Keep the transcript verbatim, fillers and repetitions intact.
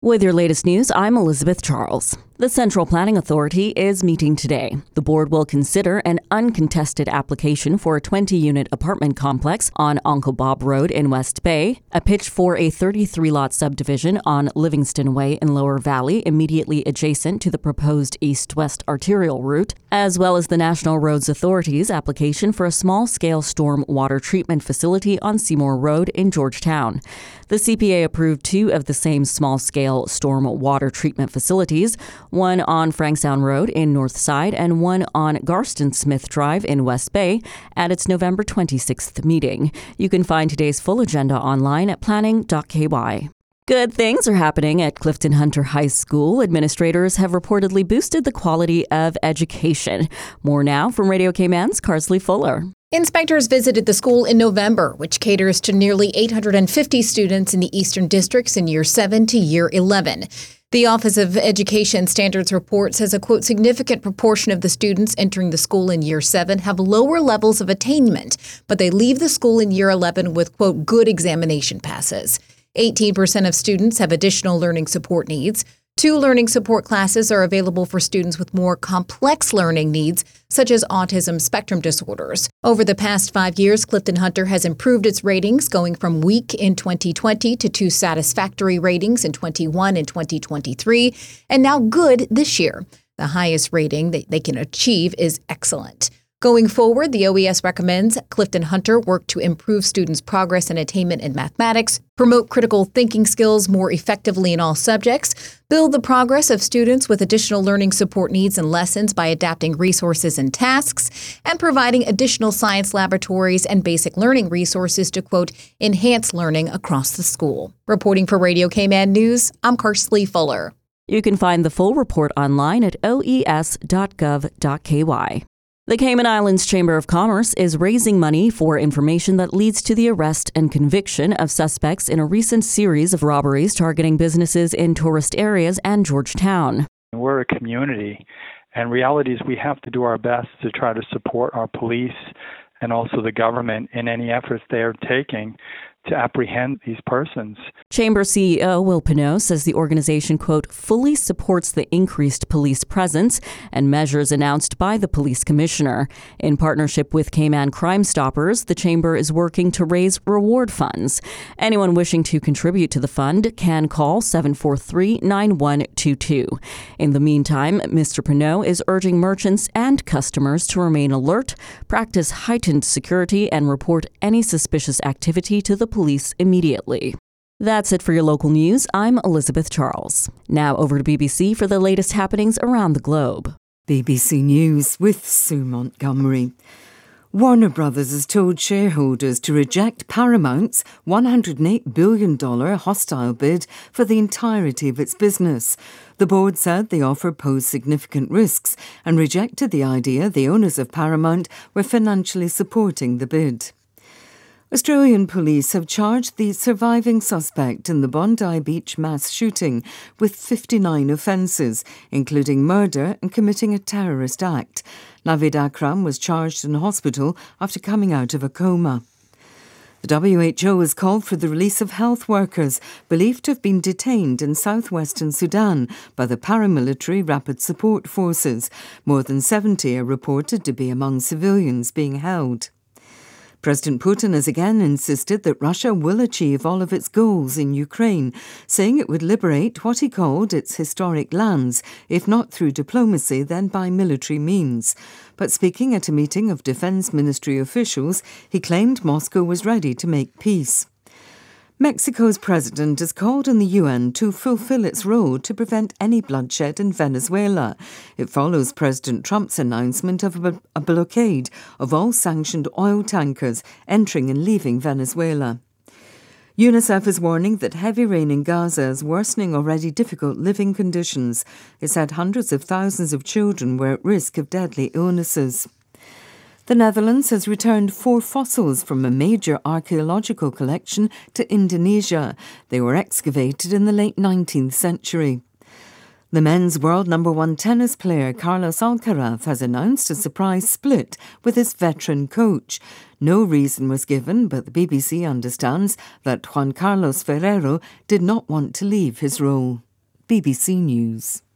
With your latest news, I'm Elizabeth Charles. The Central Planning Authority is meeting today. The board will consider an uncontested application for a twenty-unit apartment complex on Uncle Bob Road in West Bay, a pitch for a thirty-three lot subdivision on Livingston Way in Lower Valley, immediately adjacent to the proposed east-west arterial route, as well as the National Roads Authority's application for a small-scale storm water treatment facility on Seymour Road in Georgetown. The C P A approved two of the same small-scale storm water treatment facilities, one on Frankstown Road in Northside and one on Garston Smith Drive in West Bay at its November twenty-sixth meeting. You can find today's full agenda online at planning dot k y. Good things are happening at Clifton Hunter High School. Administrators have reportedly boosted the quality of education. More now from Radio Cayman's Carsley Fuller. Inspectors visited the school in November, which caters to nearly eight hundred fifty students in the Eastern Districts in Year seven to Year eleven. The Office of Education Standards report says a, quote, significant proportion of the students entering the school in Year seven have lower levels of attainment, but they leave the school in Year eleven with, quote, good examination passes. eighteen percent of students have additional learning support needs. Two learning support classes are available for students with more complex learning needs, such as autism spectrum disorders. Over the past five years, Clifton Hunter has improved its ratings, going from weak in twenty twenty to two satisfactory ratings in twenty-one and twenty twenty-three, and now good this year. The highest rating that they can achieve is excellent. Going forward, the O E S recommends Clifton Hunter work to improve students' progress and attainment in mathematics, promote critical thinking skills more effectively in all subjects, build the progress of students with additional learning support needs and lessons by adapting resources and tasks, and providing additional science laboratories and basic learning resources to, quote, enhance learning across the school. Reporting for Radio Cayman News, I'm Carsley Fuller. You can find the full report online at o e s dot gov dot k y. The Cayman Islands Chamber of Commerce is raising money for information that leads to the arrest and conviction of suspects in a recent series of robberies targeting businesses in tourist areas and Georgetown. We're a community, and reality is we have to do our best to try to support our police and also the government in any efforts they are taking to apprehend these persons. Chamber C E O Will Pinot says the organization, quote, fully supports the increased police presence and measures announced by the police commissioner. In partnership with Cayman Crime Stoppers, the chamber is working to raise reward funds. Anyone wishing to contribute to the fund can call seven four three, nine one two two. In the meantime, Mister Pinot is urging merchants and customers to remain alert, practice heightened security, and report any suspicious activity to the police immediately. That's it for your local news. I'm Elizabeth Charles. Now over to B B C for the latest happenings around the globe. B B C News with Sue Montgomery. Warner Brothers has told shareholders to reject Paramount's one hundred eight billion dollars hostile bid for the entirety of its business. The board said the offer posed significant risks and rejected the idea the owners of Paramount were financially supporting the bid. Australian police have charged the surviving suspect in the Bondi Beach mass shooting with fifty-nine offences, including murder and committing a terrorist act. Navid Akram was charged in hospital after coming out of a coma. The W H O has called for the release of health workers believed to have been detained in southwestern Sudan by the paramilitary Rapid Support Forces. More than seventy are reported to be among civilians being held. President Putin has again insisted that Russia will achieve all of its goals in Ukraine, saying it would liberate what he called its historic lands, if not through diplomacy, then by military means. But speaking at a meeting of Defense Ministry officials, he claimed Moscow was ready to make peace. Mexico's president has called on the U N to fulfill its role to prevent any bloodshed in Venezuela. It follows President Trump's announcement of a, a blockade of all sanctioned oil tankers entering and leaving Venezuela. UNICEF is warning that heavy rain in Gaza is worsening already difficult living conditions. It said hundreds of thousands of children were at risk of deadly illnesses. The Netherlands has returned four fossils from a major archaeological collection to Indonesia. They were excavated in the late nineteenth century. The men's world number one tennis player Carlos Alcaraz has announced a surprise split with his veteran coach. No reason was given, but the B B C understands that Juan Carlos Ferrero did not want to leave his role. B B C News.